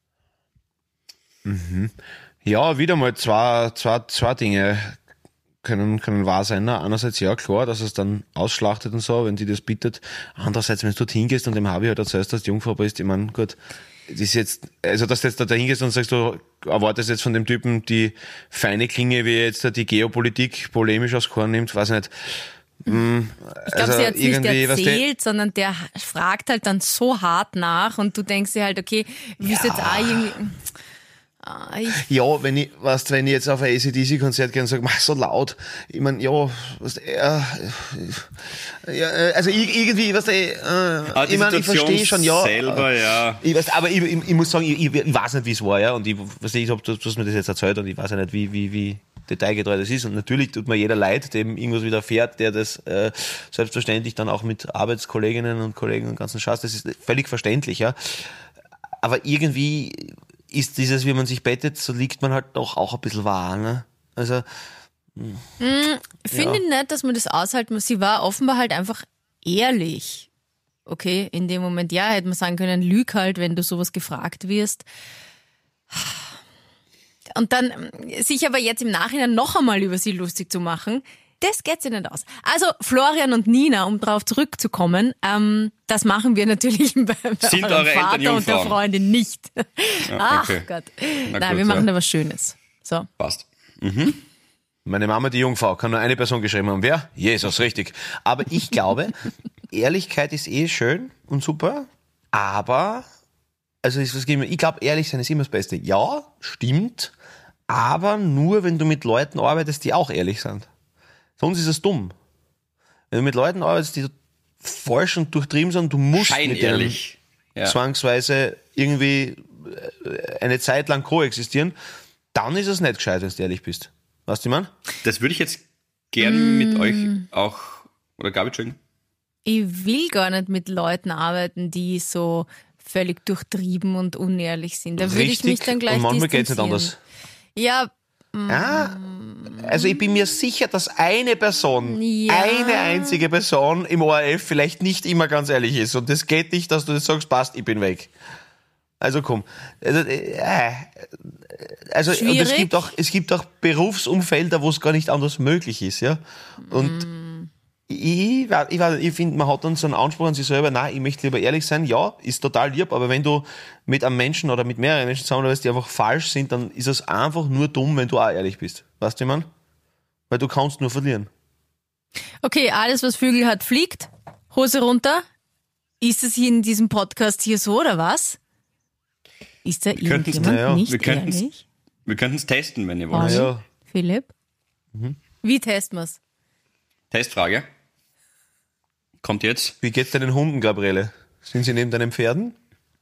B: Mhm. Ja, wieder mal zwei Dinge können wahr sein. Ne? Einerseits ja klar, dass es dann ausschlachtet und so, wenn die das bittet. Andererseits, wenn du dorthin gehst und dem Harvey halt erzählst, dass du Jungfrau bist, ich meine, gut, das ist jetzt, also dass du jetzt da hingehst und sagst, du erwartest jetzt von dem Typen die feine Klinge, wie er jetzt die Geopolitik polemisch aufs Korn nimmt, weiß ich nicht.
D: Ich glaube, sie hat es nicht erzählt, sondern der fragt halt dann so hart nach und du denkst dir halt, okay, willst jetzt auch irgendwie...
B: Ja, wenn ich jetzt auf ein AC/DC-Konzert gehe und sage, mach so laut, ich meine, also irgendwie, ich meine, ich verstehe schon, ja.
C: Selber, ja.
B: Ich weiß, aber ich muss sagen, ich weiß nicht, wie es war, ja, und ich habe du hast mir das jetzt erzählt und ich weiß ja nicht, wie detailgetreu das ist und natürlich tut mir jeder leid, dem irgendwas widerfährt, der das selbstverständlich dann auch mit Arbeitskolleginnen und Kollegen und ganzen Schatz, das ist völlig verständlich, ja, aber irgendwie ist dieses, wie man sich bettet, so liegt man halt doch auch ein bisschen wahr, ne? Also.
D: Ich finde nicht, dass man das aushalten muss. Sie war offenbar halt einfach ehrlich. Okay, in dem Moment, ja, hätte man sagen können, lüg halt, wenn du sowas gefragt wirst. Und dann sich aber jetzt im Nachhinein noch einmal über sie lustig zu machen, das geht sich nicht aus. Also Florian und Nina, um drauf zurückzukommen, das machen wir natürlich bei eurem Vater und der Freundin nicht.
C: Ja,
D: Ach
C: okay.
D: Gott. Nein, wir machen da was Schönes. So.
C: Passt.
B: Meine Mama, die Jungfrau, kann nur eine Person geschrieben haben. Wer? Jesus, richtig. Aber ich glaube, Ehrlichkeit ist schön und super, aber, also ich glaube, ehrlich sein ist immer das Beste. Ja, stimmt, aber nur, wenn du mit Leuten arbeitest, die auch ehrlich sind. Sonst ist es dumm. Wenn du mit Leuten arbeitest, die falsch und durchtrieben sind, du musst mit denen zwangsweise irgendwie eine Zeit lang koexistieren, dann ist es nicht gescheit, wenn du ehrlich bist. Weißt du, ich meine?
C: Das würde ich jetzt gern mit euch auch, oder Gabi, Entschuldigung?
D: Ich will gar nicht mit Leuten arbeiten, die so völlig durchtrieben und unehrlich sind. Da würde ich mich dann gleich
B: und manchmal geht es nicht anders.
D: Ja.
B: Also ich bin mir sicher, dass eine einzige Person im ORF vielleicht nicht immer ganz ehrlich ist. Und das geht nicht, dass du das sagst, passt, ich bin weg. Also komm. Also und es gibt auch Berufsumfelder, wo es gar nicht anders möglich ist, ja. Und ich finde, man hat dann so einen Anspruch an sich selber, nein, ich möchte lieber ehrlich sein, ja, ist total lieb, aber wenn du mit einem Menschen oder mit mehreren Menschen zusammenarbeitest, die einfach falsch sind, dann ist es einfach nur dumm, wenn du auch ehrlich bist. Weißt du, Mann? Weil du kannst nur verlieren.
D: Okay, alles, was Vögel hat, fliegt. Hose runter. Ist es hier in diesem Podcast hier so, oder was? Ist da irgendjemand nicht ehrlich?
C: Wir könnten es testen, wenn ihr wollt.
B: Ja.
D: Philipp? Wie testen wir es?
C: Testfrage. Kommt jetzt.
B: Wie geht's deinen Hunden, Gabriele? Sind sie neben deinen Pferden?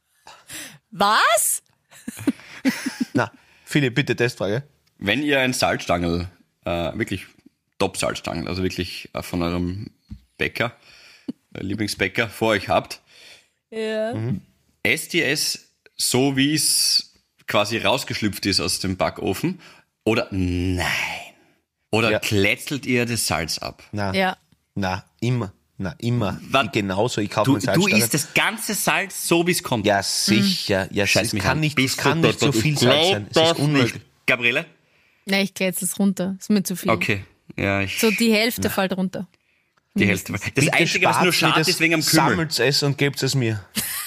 D: Was?
B: Na, Philipp, bitte Testfrage.
C: Wenn ihr ein Salzstangl, wirklich Top-Salzstangl, also wirklich von eurem Bäcker, Lieblingsbäcker vor euch habt, esst ihr es so, wie es quasi rausgeschlüpft ist aus dem Backofen? Oder nein? Oder klätzelt ihr das Salz ab?
B: Na, immer. Genauso, ich kaufe
C: Du
B: mein Salz.
C: Du isst das ganze Salz so, wie es kommt?
B: Ja, sicher. Ja,
C: Scheiß mich
B: kann
C: an.
B: nicht so viel Salz sein. Es ist unmöglich.
C: Gabriele?
D: Nein, ich klätze es runter. Ist mir zu viel.
C: Okay. Ja,
D: so die Hälfte fällt runter.
C: Die Hälfte. Das Einzige, was nur schade ist, wegen am Kümmel.
B: Sammelt es und gebt es mir.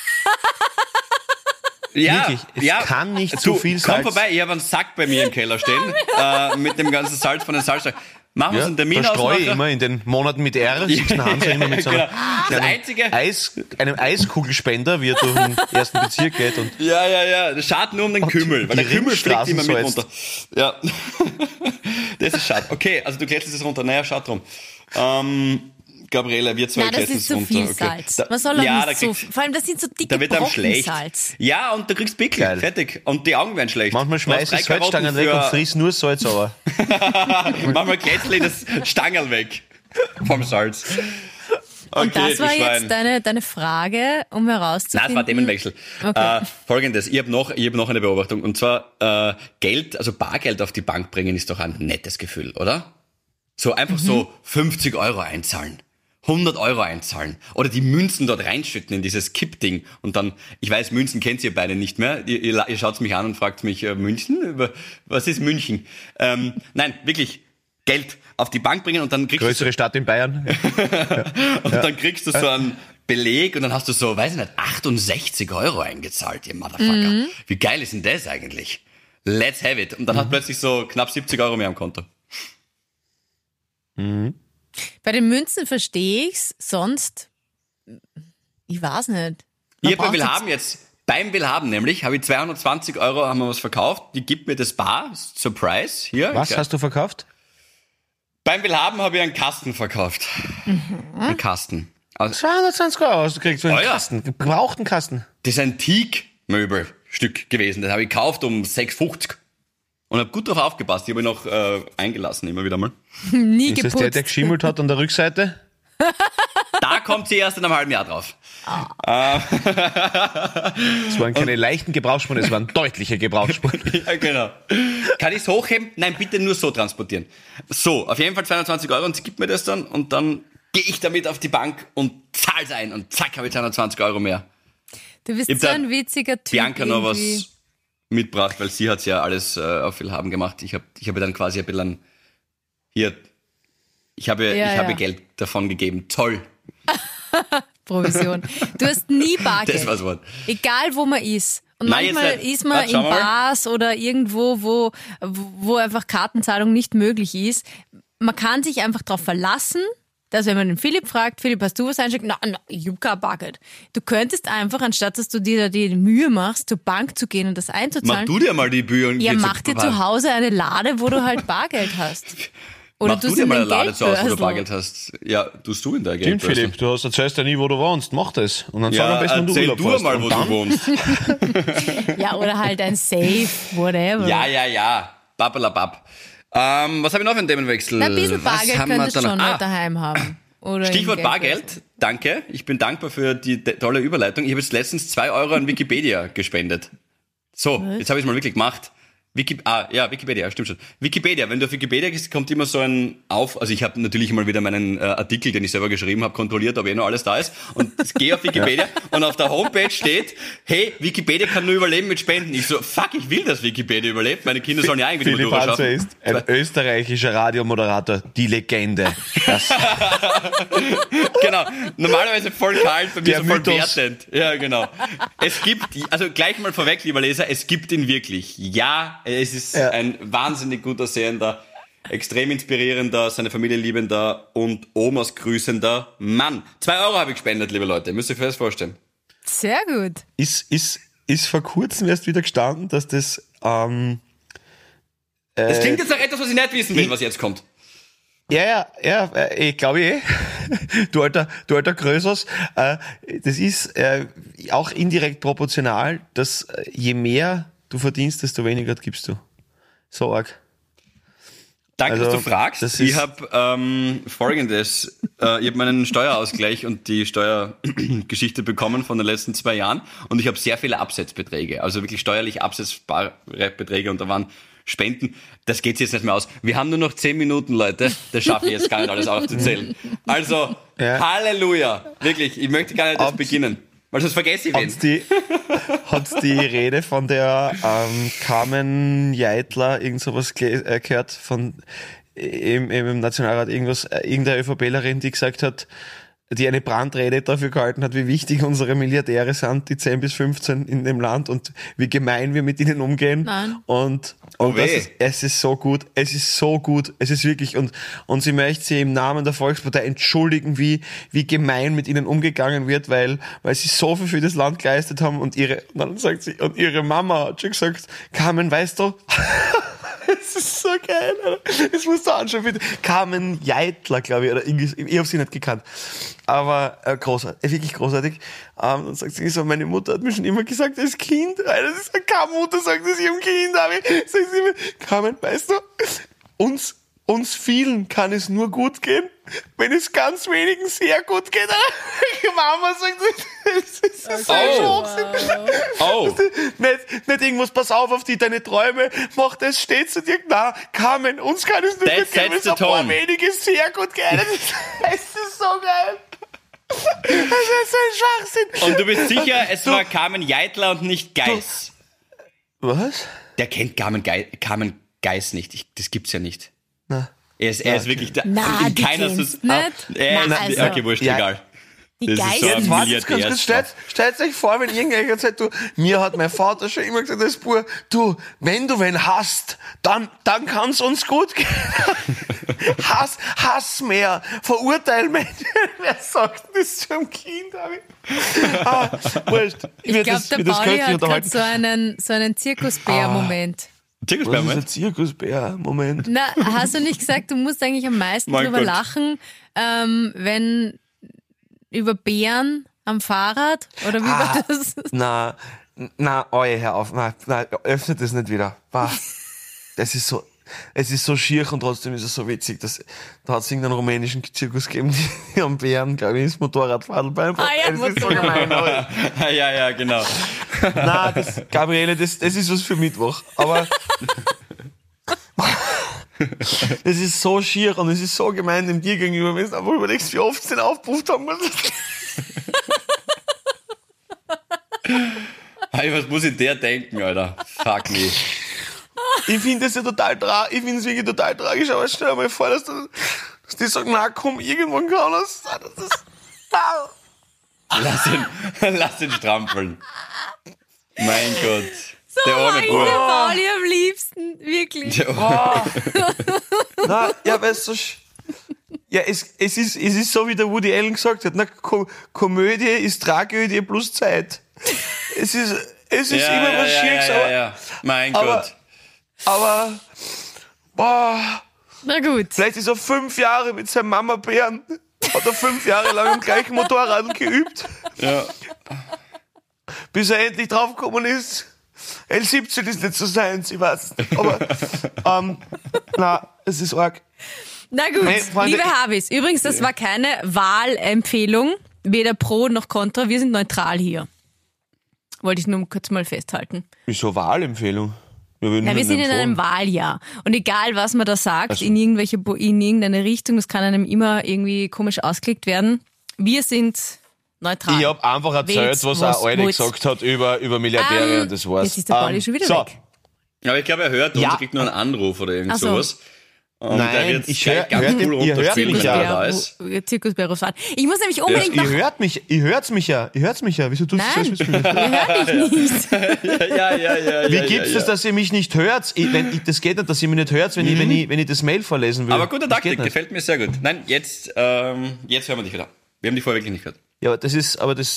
C: Ja,
B: wirklich, es kann nicht zu viel Salz.
C: Komm vorbei, ich habe einen Sack bei mir im Keller stehen, mit dem ganzen Salz von den Salzstangen. Machen wir uns einen Termin
B: da streue ich
C: ausmachen.
B: immer in den Monaten mit R, siehst du Hans immer mit so
C: Genau.
B: einem Eiskugelspender, wie er durch den ersten Bezirk geht. Und
C: Ja. Das schadet nur um den Kümmel, weil der Kümmel fliegt immer mit runter. Ja. Das ist schade. Okay, also du kletterst es runter. Naja, schade drum. Gabriele, wir zwei
D: Nein, das
C: klettern
D: ist zu
C: runter.
D: viel
C: Okay.
D: Salz. Man soll auch nicht so, vor allem das sind so dicke
C: Da wird einem
D: Brocken
C: schlecht.
D: Salz.
C: Ja, und du kriegst Pickel.
B: Geil.
C: Fertig. Und die Augen werden schlecht.
B: manchmal
C: Du hast
B: schmeiße ich
C: 3 Karotten
B: Salzstangen weg und
C: für-
B: friss nur Salz aber.
C: Manchmal kletzel ich das Stangerl weg. Vom Salz. Okay,
D: Und das war
C: ich
D: jetzt deine Frage, um herauszufinden.
C: Nein, es war Themenwechsel.
D: Okay.
C: Folgendes, ich hab noch eine Beobachtung. Und zwar, Geld, also Bargeld auf die Bank bringen ist doch ein nettes Gefühl, oder? So einfach so 50 Euro einzahlen. 100 Euro einzahlen. Oder die Münzen dort reinschütten in dieses Kippding. Und dann, ich weiß, Münzen kennt ihr beide nicht mehr. Ihr schaut mich an und fragt mich, München? Was ist München? Nein, wirklich, Geld auf die Bank bringen und dann kriegst
B: Größere Stadt in Bayern.
C: dann kriegst du so einen Beleg und dann hast du so, weiß ich nicht, 68 Euro eingezahlt, ihr Motherfucker. Wie geil ist denn das eigentlich? Let's have it. Und dann hast du plötzlich so knapp 70 Euro mehr am Konto.
D: Bei den Münzen verstehe ich's, sonst, ich weiß nicht. Man
C: Ihr bei
D: braucht
C: Willhaben jetzt, beim Willhaben nämlich, habe ich 220 Euro, haben wir was verkauft, die gibt mir das Bar, Surprise, hier.
B: Was hast du verkauft?
C: Beim Willhaben habe ich einen Kasten verkauft. Einen Kasten. Also,
B: 220 Euro hast du gekriegt, so einen
C: Oh ja.
B: Kasten, gebrauchten Kasten.
C: das ist ein Teak-Möbelstück gewesen, das habe ich gekauft um 6,50. Und habe gut drauf aufgepasst, die habe ich noch eingelassen, immer wieder mal.
D: nie
B: Ist das
D: geputzt.
B: der geschimmelt hat an der Rückseite?
C: Da kommt sie erst in einem halben Jahr drauf.
B: Es waren keine leichten Gebrauchsspuren, es waren deutliche Gebrauchsspuren.
C: Ja, genau. Kann ich es hochheben? Nein, bitte nur so transportieren. So, auf jeden Fall 220 Euro und sie gibt mir das dann und dann gehe ich damit auf die Bank und zahl's ein und zack, habe ich 220 Euro mehr.
D: Du bist
C: Ich hab
D: so
C: da
D: ein witziger Typ.
C: Bianca noch
D: irgendwie.
C: was mitgebracht, weil sie hat's ja alles auf Willhaben gemacht. Ich habe ihr dann quasi ein bisschen ich habe Geld davon gegeben. Toll.
D: Provision. Du hast nie Bargeld.
C: Das war's Wort.
D: Egal wo man ist. Und
C: Nein, jetzt
D: manchmal
C: nicht.
D: ist man
C: Warte, schau
D: in
C: mal.
D: Bars oder irgendwo, wo einfach Kartenzahlung nicht möglich ist. Man kann sich einfach darauf verlassen, dass wenn man den Philipp fragt, Philipp, hast du was einschickt? Na, ich hab kein Bargeld. Du könntest einfach, anstatt dass du dir da die Mühe machst, zur Bank zu gehen und das
C: Mach
D: einzuzahlen,
C: du dir mal die Bühne und
D: ja,
C: geh
D: mach dir zu Hause eine Lade, wo du halt Bargeld hast. Oder
C: Mach du dir mal eine Lade zu Hause, wo du
D: Geldbörsel.
C: Bargeld hast. Ja, tust du in der
B: Stimmt,
C: Geldbörse.
B: Philipp, du erzählst ja nie, wo du wohnst. Mach das. Und dann sag
C: Ja,
B: am besten, wenn du
C: erzähl
B: Urlaub
C: du
B: hast.
C: mal,
B: Und
C: wo
B: dann,
C: du wohnst.
D: Ja, oder halt ein Safe, whatever.
C: Ja. Babbelabab. Was habe ich noch für einen Themenwechsel?
D: Na, ein bisschen
C: Was
D: Bargeld
C: haben wir
D: könntest du
C: da
D: schon
C: noch?
D: mal daheim haben. Oder
C: Stichwort
D: im
C: Bargeld.
D: Geldbörsel.
C: Danke. Ich bin dankbar für die tolle Überleitung. Ich habe jetzt letztens 2 Euro an Wikipedia gespendet. So, jetzt habe ich es mal wirklich gemacht. Wikipedia, stimmt schon. Wikipedia, wenn du auf Wikipedia gehst, kommt immer so ein also ich habe natürlich mal wieder meinen Artikel, den ich selber geschrieben habe, kontrolliert, ob noch alles da ist. Und ich gehe auf Wikipedia und auf der Homepage steht, hey, Wikipedia kann nur überleben mit Spenden. Ich so, fuck, ich will, dass Wikipedia überlebt. Meine Kinder sollen ja irgendwie die
B: Philipp
C: Matura
B: Hanser
C: schaffen.
B: ist ein österreichischer Radiomoderator, die Legende. Das,
C: Genau, normalerweise voll kalt, bei mir
B: Der
C: so voll
B: Mythos.
C: wertend. Ja, genau. Es gibt, also gleich mal vorweg, lieber Leser, es gibt ihn wirklich. Ja, es ist ein wahnsinnig gut aussehender, extrem inspirierender, seine Familie liebender und Omas grüßender Mann. 2 Euro habe ich gespendet, liebe Leute, müsst ihr euch das vorstellen.
D: Sehr gut.
B: ist vor kurzem erst wieder gestanden, dass das
C: Das klingt jetzt nach etwas, was ich nicht wissen will, was jetzt kommt.
B: Ja, ich glaube du alter Größers, das ist auch indirekt proportional, dass je mehr du verdienst, desto weniger gibst du. So arg.
C: Danke,
B: Also,
C: dass du fragst.
B: das
C: Ich
B: ist-
C: habe Folgendes. Ich habe meinen Steuerausgleich und die Steuergeschichte bekommen von den letzten 2 Jahren und ich habe sehr viele Absetzbeträge, also wirklich steuerlich absetzbare Beträge und da waren Spenden. Das geht jetzt nicht mehr aus. Wir haben nur noch 10 Minuten, Leute. Das schaffe ich jetzt gar nicht alles aufzuzählen. Also,
B: Ja.
C: Halleluja. Wirklich, ich möchte gar nicht erst
B: Abs-
C: beginnen, weil sonst vergesse ich wen.
B: Hat's die Rede von der Carmen Jeitler, irgend sowas gehört, von im Nationalrat irgendwas, irgendeine ÖVPlerin, die gesagt hat, die eine Brandrede dafür gehalten hat, wie wichtig unsere Milliardäre sind, die 10 bis 15 in dem Land und wie gemein wir mit ihnen umgehen.
D: Nein.
B: Und es ist so gut. Es ist wirklich, und sie möchte sich im Namen der Volkspartei entschuldigen, wie gemein mit ihnen umgegangen wird, weil sie so viel für das Land geleistet haben und dann sagt sie, und ihre Mama hat schon gesagt, Carmen, weißt du, es ist so geil, Alter. Das musst du anschauen, bitte. Carmen Jeitler, glaube ich, oder irgendwie, ich habe sie nicht gekannt. Aber großartig, wirklich großartig. Dann sagt sie so, meine Mutter hat mir schon immer gesagt, als Kind, Alter, das ist keine Mutter, sagt das ihrem Kind, aber sagt sie immer, Carmen, weißt du, uns vielen kann es nur gut gehen, wenn es ganz wenigen sehr gut geht. Mama sagt, das ist so Schwachsinn. Nicht irgendwas, pass auf deine Träume, mach das, steht zu dir. Na, Carmen, uns kann es nur gut gehen, wenn es ein paar wenige sehr gut geht. Das ist so geil. Das ist so ein Schwachsinn.
C: Und du bist sicher, es war Carmen Jeitler und nicht Geis.
B: Was?
C: Der kennt Carmen Geis nicht. Das gibt's ja nicht.
B: Na.
C: Er ist wirklich da.
D: Na, die kennst nicht.
C: Okay, wurscht, egal.
D: Die
C: Das ist so
D: Geister.
C: ein Milliardär.
B: Stellt euch vor, wenn irgendjemand sagt, mir hat mein Vater schon immer gesagt, das Bub, wenn du wen hasst, dann kann's uns gut gehen. Hass mehr, verurteil Menschen. Wer sagt das zum Kind? Wurscht.
D: Ich glaube, der Pauli hat gerade so einen Zirkusbär-Moment.
C: Zirkusbär-Moment?
B: Das ist ein Zirkusbär-Moment.
D: Na, hast du nicht gesagt, du musst eigentlich am meisten drüber lachen, wenn über Bären am Fahrrad? Oder wie war das?
B: Na, hör auf. Na, öffnet das nicht wieder. Das ist so, es ist so schier und trotzdem ist es so witzig. Da hat es irgendeinen rumänischen Zirkus gegeben, die haben Bären, glaube ich, ins Motorradfadel beim.
D: Ja,
B: das ist so gemein.
C: Ja, genau.
B: Na, Gabriele, das ist was für Mittwoch. Aber das ist so schier und es ist so gemein dem Tier gegenüber, wenn du einfach überlegst, wie oft sie ihn aufgepufft haben.
C: Hey, was muss ich der denken, Alter? Fuck me.
B: Ich finde das ja total tragisch. Ich finde es wirklich total tragisch, aber stell dir mal vor, dass die sagen, na komm, irgendwann kann das.
C: Lass ihn strampeln. Mein Gott.
D: So
C: der arme
D: mag ich
C: Bub.
D: den Pauli am liebsten, wirklich.
B: Na, ja, weißt du, ja, es ist so, wie der Woody Allen gesagt hat, na, Komödie ist Tragödie plus Zeit. Es ist immer was Schieres,
C: ja. Mein Gott.
B: Aber,
D: Na gut.
B: vielleicht ist er 5 Jahre mit seinem Mama Bären, hat er 5 Jahre lang im gleichen Motorrad geübt.
C: Ja.
B: Bis er endlich draufgekommen ist, L17 ist nicht so seins, ich weiß nicht. Aber, es ist arg.
D: Na gut,
B: Hey, Freunde,
D: liebe Habis. Übrigens, das war keine Wahlempfehlung, weder pro noch contra. Wir sind neutral hier. Wollte ich nur kurz mal festhalten.
B: Wieso Wahlempfehlung?
D: Wir sind in einem Wahljahr. Und egal, was man da sagt, in irgendeine Richtung, das kann einem immer irgendwie komisch ausgelegt werden. Wir sind neutral.
B: Ich habe einfach erzählt, was ein Alte gesagt hat über Milliardäre und das war's.
D: Jetzt ist der Pauli schon wieder weg.
C: Aber ich glaube, er hört uns, kriegt nur einen Anruf oder irgend sowas. Und
B: nein,
C: ihr hört
B: mich ja.
D: Zirkusbär fahren. Ich muss nämlich unbedingt noch...
B: Ihr hört's mich ja. Wieso tust du das?
D: Ihr hört mich nicht.
C: Ja.
B: Wie gibt's das, dass ihr mich nicht hört? Das geht nicht, dass ihr mich nicht hört, wenn ich das Mail vorlesen will.
C: Aber gute Taktik, gefällt mir sehr gut. Nein, jetzt hören wir dich wieder. Wir haben die vorher wirklich nicht gehört.
B: Ja, aber das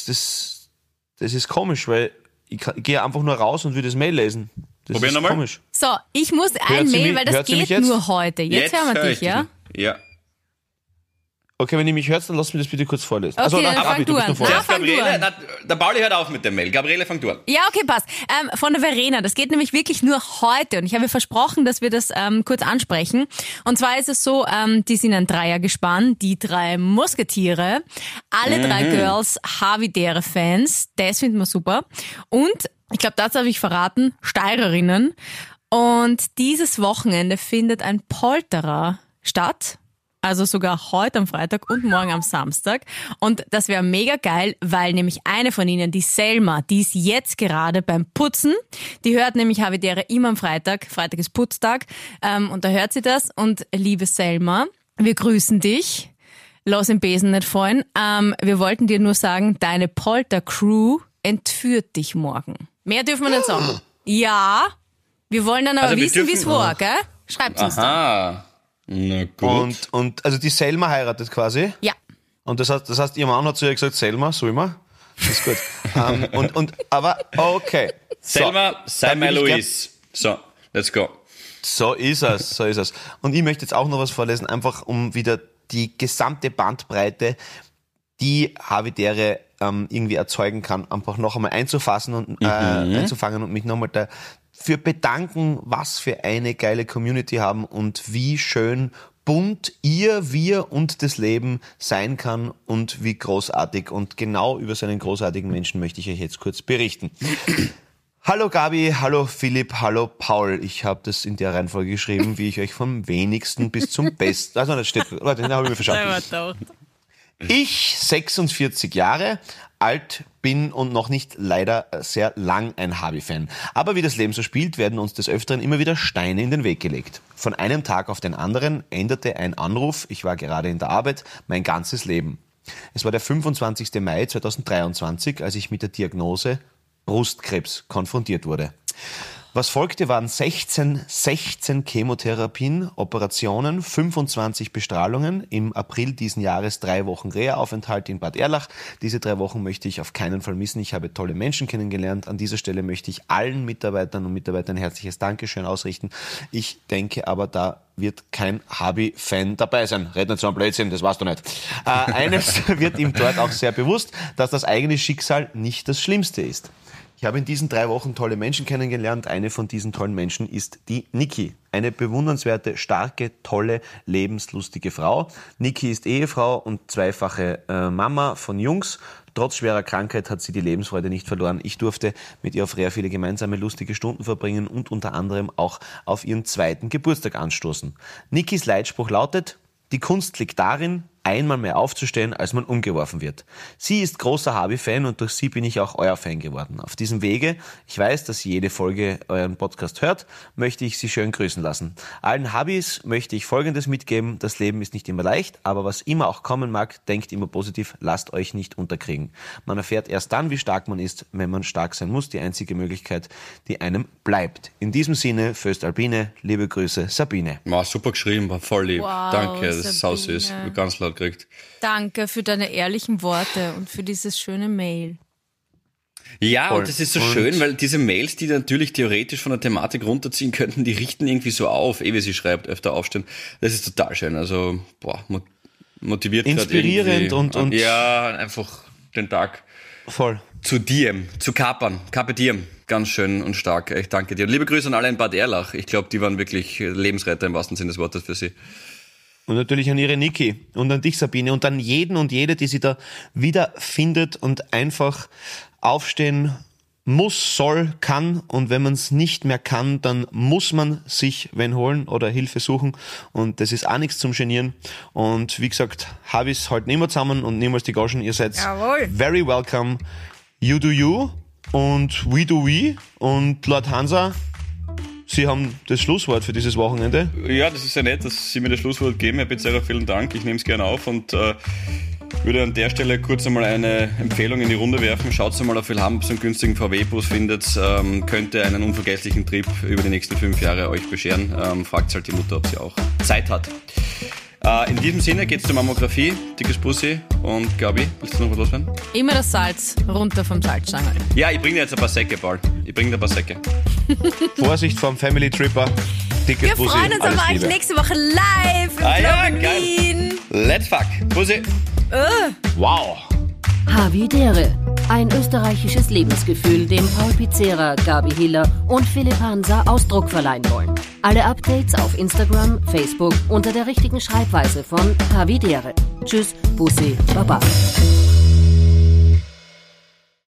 B: ist komisch, weil ich gehe einfach nur raus und will das Mail lesen. Das
C: Probier
B: ist
C: nochmal.
B: Komisch.
D: So, ich muss ein Mail, weil das geht nur heute. Jetzt hören wir dich, ja?
C: Ja.
B: Okay, wenn ihr mich hört, dann lasst mich das bitte kurz vorlesen.
D: Okay, dann fang du an.
C: Gabriele, der Pauli hört auf mit der Mail. Gabriele, fang du an.
D: Ja, okay, passt. Von der Verena, das geht nämlich wirklich nur heute und ich habe versprochen, dass wir das kurz ansprechen. Und zwar ist es so, die sind ein Dreiergespann, die 3 Musketiere, alle 3 Girls, Havidere-Fans, das finden wir super. Und, ich glaube, das habe ich verraten, Steirerinnen. Und dieses Wochenende findet ein Polterer statt. Also sogar heute am Freitag und morgen am Samstag. Und das wäre mega geil, weil nämlich eine von ihnen, die Selma, die ist jetzt gerade beim Putzen. Die hört nämlich Havidere immer am Freitag. Freitag ist Putztag. Und da hört sie das. Und liebe Selma, wir grüßen dich. lass den Besen nicht fallen. Wir wollten dir nur sagen, deine Polter-Crew entführt dich morgen. Mehr dürfen wir nicht sagen. Ja, wir wollen dann aber wissen, wie es war, gell? Schreibt's uns dann.
C: Na gut.
B: Und also die Selma heiratet quasi?
D: Ja.
B: Und das heißt, ihr Mann hat zu ihr gesagt, Selma, soll man? Das ist gut. Aber okay.
C: Selma, sei mal Luis. So, let's go.
B: So ist es. Und ich möchte jetzt auch noch was vorlesen, einfach um wieder die gesamte Bandbreite, die Havidere irgendwie erzeugen kann, einfach noch einmal einzufassen und einzufangen und mich nochmal dafür bedanken, was für eine geile Community haben und wie schön bunt wir und das Leben sein kann und wie großartig. Und genau über so einen großartigen Menschen möchte ich euch jetzt kurz berichten. Hallo Gabi, hallo Philipp, hallo Paul. Ich habe das in der Reihenfolge geschrieben, wie ich euch vom wenigsten bis zum besten... Also das steht... Warte, den habe ich mir verstanden. Ich, 46 Jahre alt, bin und noch nicht leider sehr lang ein Habi-Fan. Aber wie das Leben so spielt, werden uns des Öfteren immer wieder Steine in den Weg gelegt. Von einem Tag auf den anderen änderte ein Anruf, ich war gerade in der Arbeit, mein ganzes Leben. Es war der 25. Mai 2023, als ich mit der Diagnose Brustkrebs konfrontiert wurde. Was folgte, waren 16 Chemotherapien, Operationen, 25 Bestrahlungen, im April diesen Jahres 3 Wochen Reha-Aufenthalt in Bad Erlach. Diese 3 Wochen möchte ich auf keinen Fall missen. Ich habe tolle Menschen kennengelernt. An dieser Stelle möchte ich allen Mitarbeitern und Mitarbeitern ein herzliches Dankeschön ausrichten. Ich denke aber, da wird kein Habi-Fan dabei sein. Red nicht so ein Blödsinn, das weißt du nicht. Eines wird ihm dort auch sehr bewusst, dass das eigene Schicksal nicht das Schlimmste ist. Ich habe in diesen 3 Wochen tolle Menschen kennengelernt. Eine von diesen tollen Menschen ist die Niki. Eine bewundernswerte, starke, tolle, lebenslustige Frau. Niki ist Ehefrau und 2-fache Mama von Jungs. Trotz schwerer Krankheit hat sie die Lebensfreude nicht verloren. Ich durfte mit ihr auf Reha viele gemeinsame, lustige Stunden verbringen und unter anderem auch auf ihren 2. Geburtstag anstoßen. Nikis Leitspruch lautet: Die Kunst liegt darin, einmal mehr aufzustehen, als man umgeworfen wird. Sie ist großer Habi-Fan und durch sie bin ich auch euer Fan geworden. Auf diesem Wege, ich weiß, dass sie jede Folge euren Podcast hört, möchte ich sie schön grüßen lassen. Allen Habis möchte ich Folgendes mitgeben: Das Leben ist nicht immer leicht, aber was immer auch kommen mag, denkt immer positiv, lasst euch nicht unterkriegen. Man erfährt erst dann, wie stark man ist, wenn man stark sein muss, die einzige Möglichkeit, die einem bleibt. In diesem Sinne, Föst Albine, liebe Grüße, Sabine.
C: Wow, super geschrieben, war voll lieb.
D: Wow,
C: danke, das ist
D: Sabine.
C: sausüß, ganz laut gekriegt.
D: Danke für deine ehrlichen Worte und für dieses schöne Mail.
C: Ja,
B: Voll.
C: und das ist so schön, weil diese Mails, die natürlich theoretisch von der Thematik runterziehen könnten, die richten irgendwie so auf, wie sie schreibt, öfter aufstehen. Das ist total schön. Also, motiviert
B: inspirierend und
C: ja, einfach den Tag
B: voll
C: zu diem, zu kapern, carpe diem. Ganz schön und stark. Ich danke dir. Und liebe Grüße an alle in Bad Erlach. Ich glaube, die waren wirklich Lebensretter im wahrsten Sinne des Wortes für sie.
B: Und natürlich an ihre Niki und an dich, Sabine, und an jeden und jede, die sie da wiederfindet und einfach aufstehen muss, soll, kann. Und wenn man es nicht mehr kann, dann muss man sich wen holen oder Hilfe suchen. Und das ist auch nichts zum Genieren. Und wie gesagt, Habis halt nicht mehr zusammen und niemals die Goschen. Ihr seid very welcome. You do you und we do we. Und Lord Hansa, Sie haben das Schlusswort für dieses Wochenende.
C: Ja, das ist ja nett, dass Sie mir das Schlusswort geben. Herr Pizzerra, vielen Dank. Ich nehme es gerne auf und würde an der Stelle kurz einmal eine Empfehlung in die Runde werfen. Schaut mal auf Willhaben, ob ihr einen günstigen VW-Bus findet. Könnte einen unvergesslichen Trip über die nächsten 5 Jahre euch bescheren. Fragt halt die Mutter, ob sie auch Zeit hat. In diesem Sinne geht's zur Mammographie. Dickes Bussi. Und Gabi, willst du noch was loswerden?
D: Immer das Salz runter vom Salzstangel.
C: Ja, ich bringe dir jetzt ein paar Säcke, Paul. Ich bringe dir ein paar Säcke.
B: Vorsicht vom Family Tripper. Dickes
D: Wir
B: Bussi.
D: freuen uns aber euch nächste Woche live im Club Berlin.
C: Let's fuck. Bussi.
B: Wow.
A: Havidere. Ein österreichisches Lebensgefühl, dem Paul Pizzerra, Gabi Hiller und Philipp Hansa Ausdruck verleihen wollen. Alle Updates auf Instagram, Facebook unter der richtigen Schreibweise von Havidere. Tschüss, Bussi, Baba.